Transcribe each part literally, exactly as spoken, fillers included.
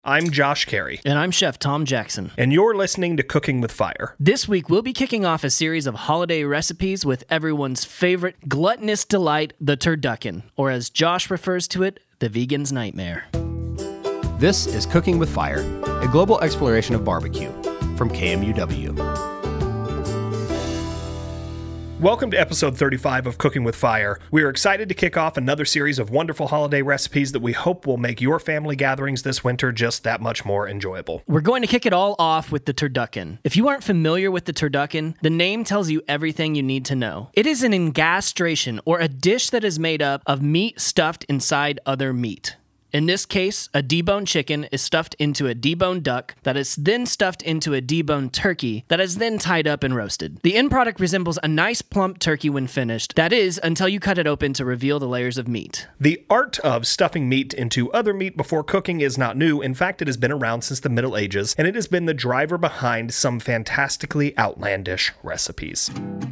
I'm Josh Carey. And I'm Chef Tom Jackson. And you're listening to Cooking with Fire. This week, we'll be kicking off a series of holiday recipes with everyone's favorite gluttonous delight, the turducken, or as Josh refers to it, the vegan's nightmare. This is Cooking with Fire, a global exploration of barbecue from K M U W. Welcome to episode thirty-five of Cooking with Fire. We are excited to kick off another series of wonderful holiday recipes that we hope will make your family gatherings this winter just that much more enjoyable. We're going to kick it all off with the turducken. If you aren't familiar with the turducken, the name tells you everything you need to know. It is an engastration, or a dish that is made up of meat stuffed inside other meat. In this case, a deboned chicken is stuffed into a deboned duck that is then stuffed into a deboned turkey that is then tied up and roasted. The end product resembles a nice plump turkey when finished, that is, until you cut it open to reveal the layers of meat. The art of stuffing meat into other meat before cooking is not new. In fact, it has been around since the Middle Ages, and it has been the driver behind some fantastically outlandish recipes.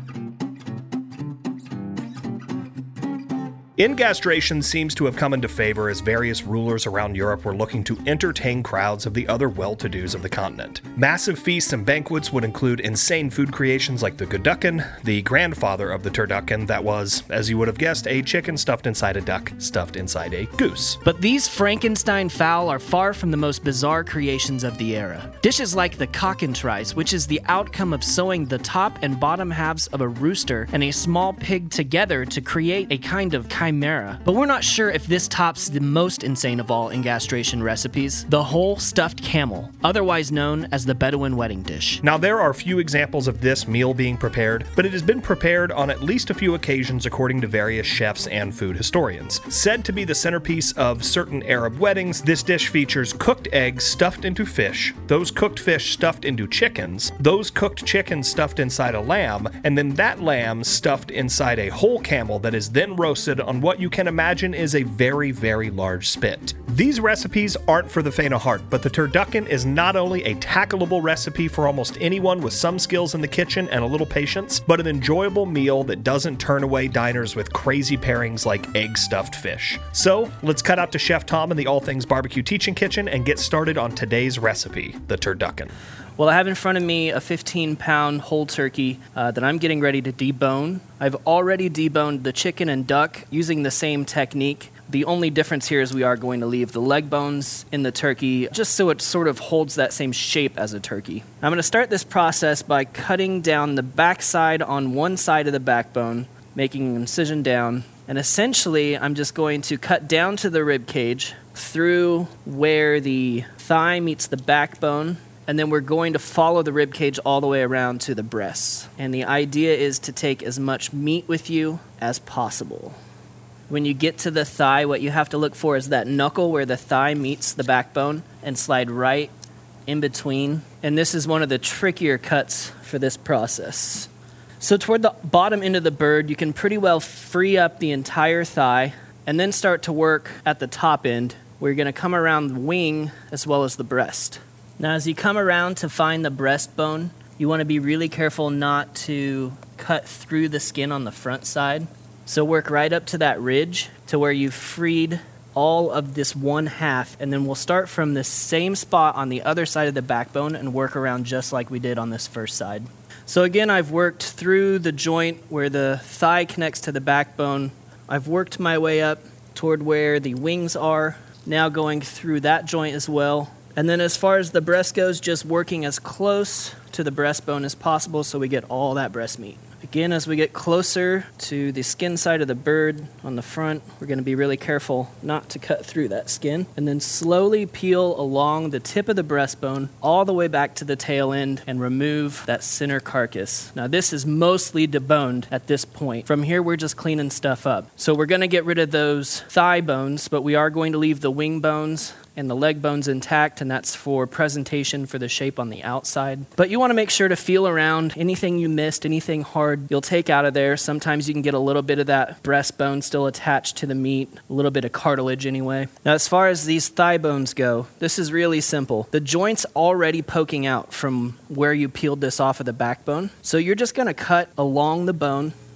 Engastration seems to have come into favor as various rulers around Europe were looking to entertain crowds of the other well-to-dos of the continent. Massive feasts and banquets would include insane food creations like the Goducken, the grandfather of the turducken that was, as you would have guessed, a chicken stuffed inside a duck, stuffed inside a goose. But these Frankenstein fowl are far from the most bizarre creations of the era. Dishes like the cockentrice, which is the outcome of sewing the top and bottom halves of a rooster and a small pig together to create a kind of chimera. Chimera. But we're not sure if this tops the most insane of all engastration recipes, the whole stuffed camel, otherwise known as the Bedouin wedding dish. Now, there are few examples of this meal being prepared, but it has been prepared on at least a few occasions according to various chefs and food historians. Said to be the centerpiece of certain Arab weddings, this dish features cooked eggs stuffed into fish, those cooked fish stuffed into chickens, those cooked chickens stuffed inside a lamb, and then that lamb stuffed inside a whole camel that is then roasted on what you can imagine is a very, very large spit. These recipes aren't for the faint of heart, but the turducken is not only a tackleable recipe for almost anyone with some skills in the kitchen and a little patience, but an enjoyable meal that doesn't turn away diners with crazy pairings like egg-stuffed fish. So, let's cut out to Chef Tom in the All Things Barbecue Teaching Kitchen and get started on today's recipe, the turducken. Well, I have in front of me a fifteen pound whole turkey uh, that I'm getting ready to debone. I've already deboned the chicken and duck using the same technique. The only difference here is we are going to leave the leg bones in the turkey just so it sort of holds that same shape as a turkey. I'm going to start this process by cutting down the backside on one side of the backbone, making an incision down, and essentially I'm just going to cut down to the rib cage through where the thigh meets the backbone. And then we're going to follow the rib cage all the way around to the breasts. And the idea is to take as much meat with you as possible. When you get to the thigh, what you have to look for is that knuckle where the thigh meets the backbone and slide right in between. And this is one of the trickier cuts for this process. So toward the bottom end of the bird, you can pretty well free up the entire thigh and then start to work at the top end where you're going to come around the wing as well as the breast. Now, as you come around to find the breastbone, you want to be really careful not to cut through the skin on the front side. So work right up to that ridge to where you've freed all of this one half, and then we'll start from the same spot on the other side of the backbone and work around just like we did on this first side. So again, I've worked through the joint where the thigh connects to the backbone. I've worked my way up toward where the wings are, now going through that joint as well. And then as far as the breast goes, just working as close to the breastbone as possible so we get all that breast meat. Again, as we get closer to the skin side of the bird on the front, we're going to be really careful not to cut through that skin. And then slowly peel along the tip of the breastbone all the way back to the tail end and remove that center carcass. Now, this is mostly deboned at this point. From here, we're just cleaning stuff up. So we're going to get rid of those thigh bones, but we are going to leave the wing bones and the leg bones intact, and that's for presentation for the shape on the outside. But you want to make sure to feel around. Anything you missed, anything hard, you'll take out of there. Sometimes you can get a little bit of that breastbone still attached to the meat, a little bit of cartilage anyway. Now, as far as these thigh bones go, this is really simple. The joint's already poking out from where you peeled this off of the backbone. So you're just going to cut along the bone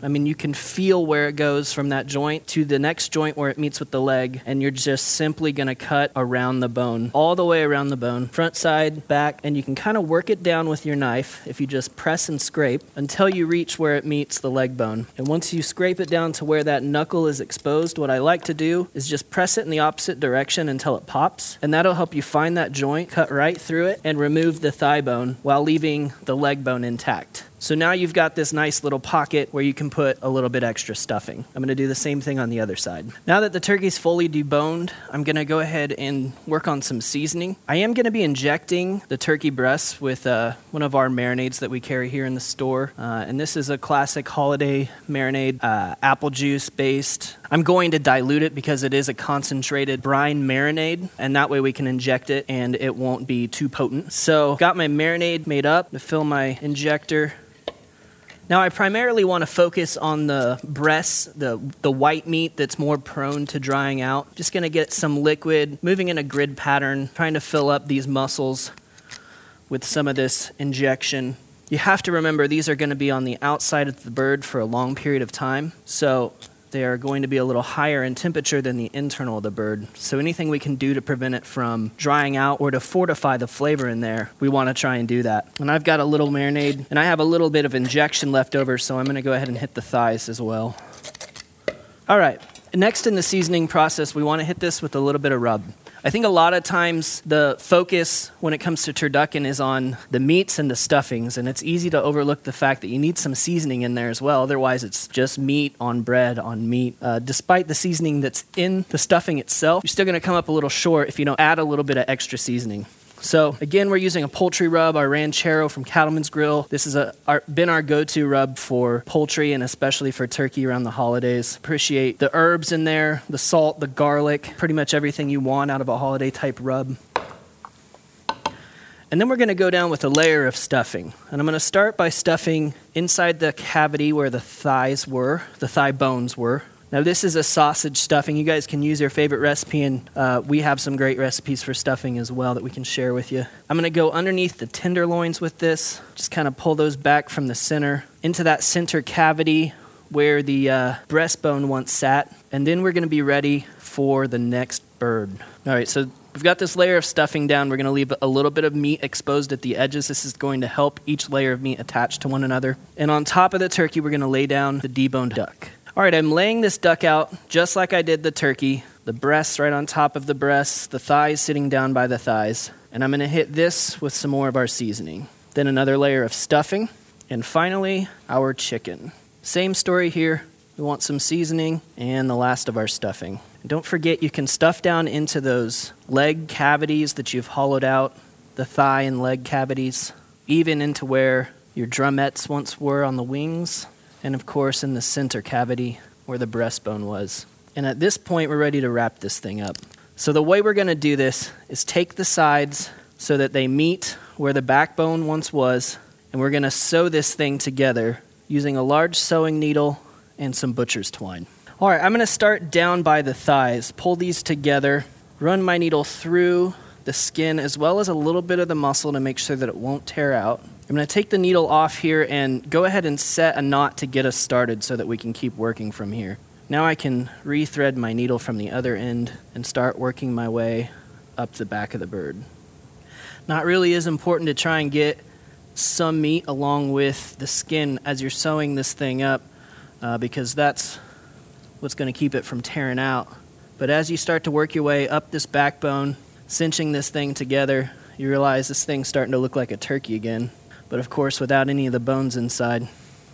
I mean, you can feel where it goes from that joint to the next joint where it meets with the leg, and you're just simply going to cut around the bone, all the way around the bone, front, side, back, and you can kind of work it down with your knife if you just press and scrape until you reach where it meets the leg bone. And once you scrape it down to where that knuckle is exposed, what I like to do is just press it in the opposite direction until it pops, and that'll help you find that joint, cut right through it, and remove the thigh bone while leaving the leg bone intact. So now you've got this nice little pocket where you can put a little bit extra stuffing. I'm going to do the same thing on the other side. Now that the turkey's fully deboned, I'm going to go ahead and work on some seasoning. I am going to be injecting the turkey breasts with uh, one of our marinades that we carry here in the store. Uh, and this is a classic holiday marinade, uh, apple juice based. I'm going to dilute it because it is a concentrated brine marinade, and that way we can inject it and it won't be too potent. So got my marinade made up to fill my injector. Now, I primarily want to focus on the breasts, the, the white meat that's more prone to drying out. Just going to get some liquid, moving in a grid pattern, trying to fill up these muscles with some of this injection. You have to remember these are going to be on the outside of the bird for a long period of time, so they are going to be a little higher in temperature than the internal of the bird. So anything we can do to prevent it from drying out or to fortify the flavor in there, we want to try and do that. And I've got a little marinade, and I have a little bit of injection left over, so I'm going to go ahead and hit the thighs as well. All right, next in the seasoning process, we want to hit this with a little bit of rub. I think a lot of times the focus when it comes to turducken is on the meats and the stuffings, and it's easy to overlook the fact that you need some seasoning in there as well. Otherwise, it's just meat on bread on meat. Uh, despite the seasoning that's in the stuffing itself, you're still going to come up a little short if you don't add a little bit of extra seasoning. So again, we're using a poultry rub, our Ranchero from Cattleman's Grill. This has a, our, been our go-to rub for poultry and especially for turkey around the holidays. Appreciate the herbs in there, the salt, the garlic, pretty much everything you want out of a holiday type rub. And then we're going to go down with a layer of stuffing. And I'm going to start by stuffing inside the cavity where the thighs were, the thigh bones were. Now, this is a sausage stuffing. You guys can use your favorite recipe, and uh, we have some great recipes for stuffing as well that we can share with you. I'm going to go underneath the tenderloins with this, just kind of pull those back from the center into that center cavity where the uh, breastbone once sat, and then we're going to be ready for the next bird. All right, so we've got this layer of stuffing down. We're going to leave a little bit of meat exposed at the edges. This is going to help each layer of meat attach to one another. And on top of the turkey, we're going to lay down the deboned duck. All right, I'm laying this duck out just like I did the turkey. The breasts right on top of the breasts, the thighs sitting down by the thighs. And I'm going to hit this with some more of our seasoning. Then another layer of stuffing. And finally, our chicken. Same story here. We want some seasoning and the last of our stuffing. And don't forget, you can stuff down into those leg cavities that you've hollowed out, the thigh and leg cavities, even into where your drumettes once were on the wings. And of course, in the center cavity where the breastbone was. And at this point, we're ready to wrap this thing up. So the way we're going to do this is take the sides so that they meet where the backbone once was, and we're going to sew this thing together using a large sewing needle and some butcher's twine. All right, I'm going to start down by the thighs, pull these together, run my needle through the skin as well as a little bit of the muscle to make sure that it won't tear out. I'm going to take the needle off here and go ahead and set a knot to get us started so that we can keep working from here. Now I can rethread my needle from the other end and start working my way up the back of the bird. Not really as important to try and get some meat along with the skin as you're sewing this thing up uh, because that's what's going to keep it from tearing out. But as you start to work your way up this backbone, cinching this thing together, you realize this thing's starting to look like a turkey again. But of course, without any of the bones inside.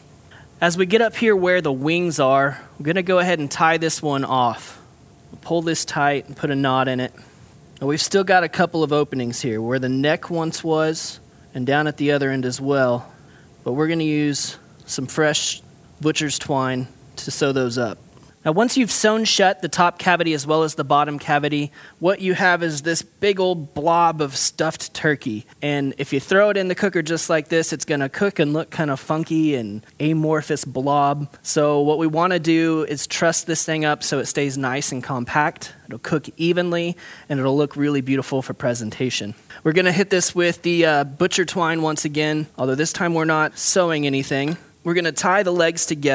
As we get up here where the wings are, we're going to go ahead and tie this one off. We'll pull this tight and put a knot in it. Now we've still got a couple of openings here where the neck once was and down at the other end as well. But we're going to use some fresh butcher's twine to sew those up. Now, once you've sewn shut the top cavity as well as the bottom cavity, what you have is this big old blob of stuffed turkey. And if you throw it in the cooker just like this, it's going to cook and look kind of funky and amorphous blob. So what we want to do is truss this thing up so it stays nice and compact. It'll cook evenly, and it'll look really beautiful for presentation. We're going to hit this with the uh, butcher twine once again, although this time we're not sewing anything. We're going to tie the legs together.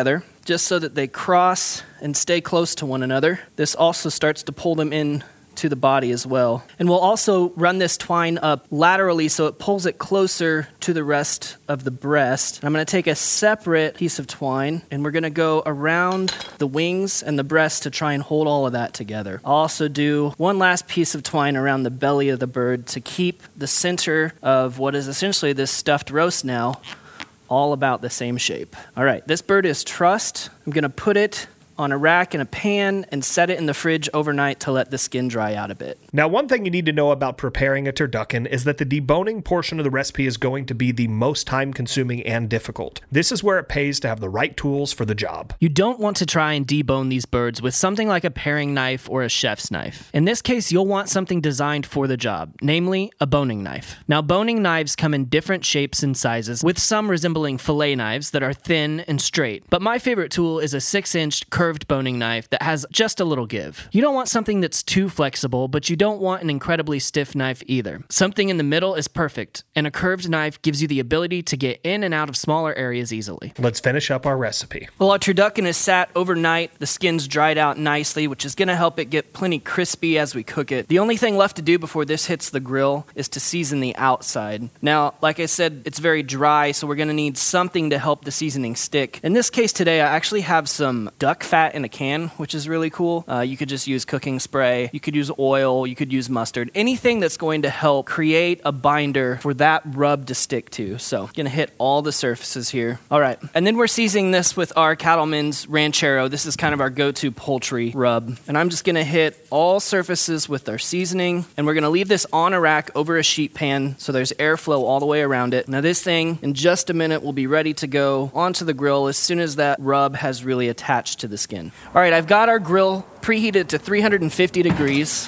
just so that they cross and stay close to one another. This also starts to pull them in to the body as well. And we'll also run this twine up laterally so it pulls it closer to the rest of the breast. I'm going to take a separate piece of twine and we're going to go around the wings and the breast to try and hold all of that together. I'll also do one last piece of twine around the belly of the bird to keep the center of what is essentially this stuffed roast now all about the same shape. All right, this bird is trussed. I'm going to put it on a rack in a pan and set it in the fridge overnight to let the skin dry out a bit. Now, one thing you need to know about preparing a turducken is that the deboning portion of the recipe is going to be the most time-consuming and difficult. This is where it pays to have the right tools for the job. You don't want to try and debone these birds with something like a paring knife or a chef's knife. In this case, you'll want something designed for the job, namely a boning knife. Now, boning knives come in different shapes and sizes, with some resembling fillet knives that are thin and straight. But my favorite tool is a six-inch curved curved boning knife that has just a little give. You don't want something that's too flexible, but you don't want an incredibly stiff knife either. Something in the middle is perfect, and a curved knife gives you the ability to get in and out of smaller areas easily. Let's finish up our recipe. Well, our turducken is sat overnight. The skin's dried out nicely, which is going to help it get plenty crispy as we cook it. The only thing left to do before this hits the grill is to season the outside. Now, like I said, it's very dry, so we're going to need something to help the seasoning stick. In this case today, I actually have some duck fat in a can, which is really cool. Uh, you could just use cooking spray. You could use oil. You could use mustard. Anything that's going to help create a binder for that rub to stick to. So, going to hit all the surfaces here. All right. And then we're seasoning this with our Cattleman's Ranchero. This is kind of our go-to poultry rub. And I'm just going to hit all surfaces with our seasoning. And we're going to leave this on a rack over a sheet pan so there's airflow all the way around it. Now, this thing, in just a minute, will be ready to go onto the grill as soon as that rub has really attached to the skin. All right, I've got our grill preheated to three hundred fifty degrees.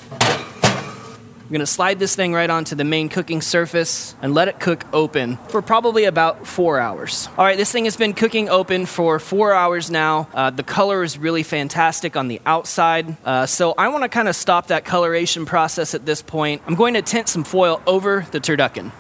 I'm going to slide this thing right onto the main cooking surface and let it cook open for probably about four hours. All right, this thing has been cooking open for four hours now. Uh, the color is really fantastic on the outside. Uh, so I want to kind of stop that coloration process at this point. I'm going to tint some foil over the turducken.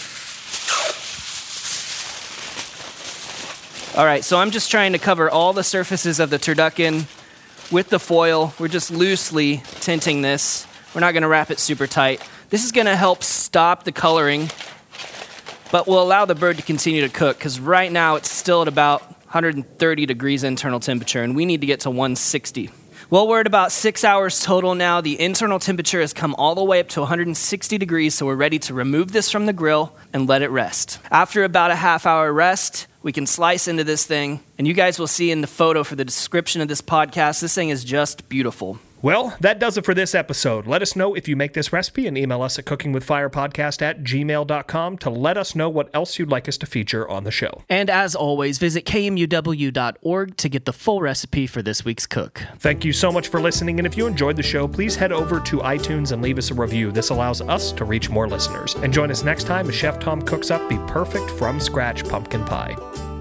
All right, so I'm just trying to cover all the surfaces of the turducken with the foil. We're just loosely tinting this. We're not going to wrap it super tight. This is going to help stop the coloring, but will allow the bird to continue to cook, because right now it's still at about one hundred thirty degrees internal temperature, and we need to get to one sixty. Well, we're at about six hours total now. The internal temperature has come all the way up to one hundred sixty degrees, so we're ready to remove this from the grill and let it rest. After about a half hour rest, we can slice into this thing, and you guys will see in the photo for the description of this podcast, this thing is just beautiful. Well, that does it for this episode. Let us know if you make this recipe and email us at cookingwithfirepodcast at gmail dot com to let us know what else you'd like us to feature on the show. And as always, visit K M U W dot org to get the full recipe for this week's cook. Thank you so much for listening, and if you enjoyed the show, please head over to iTunes and leave us a review. This allows us to reach more listeners. And join us next time as Chef Tom cooks up the perfect from-scratch pumpkin pie.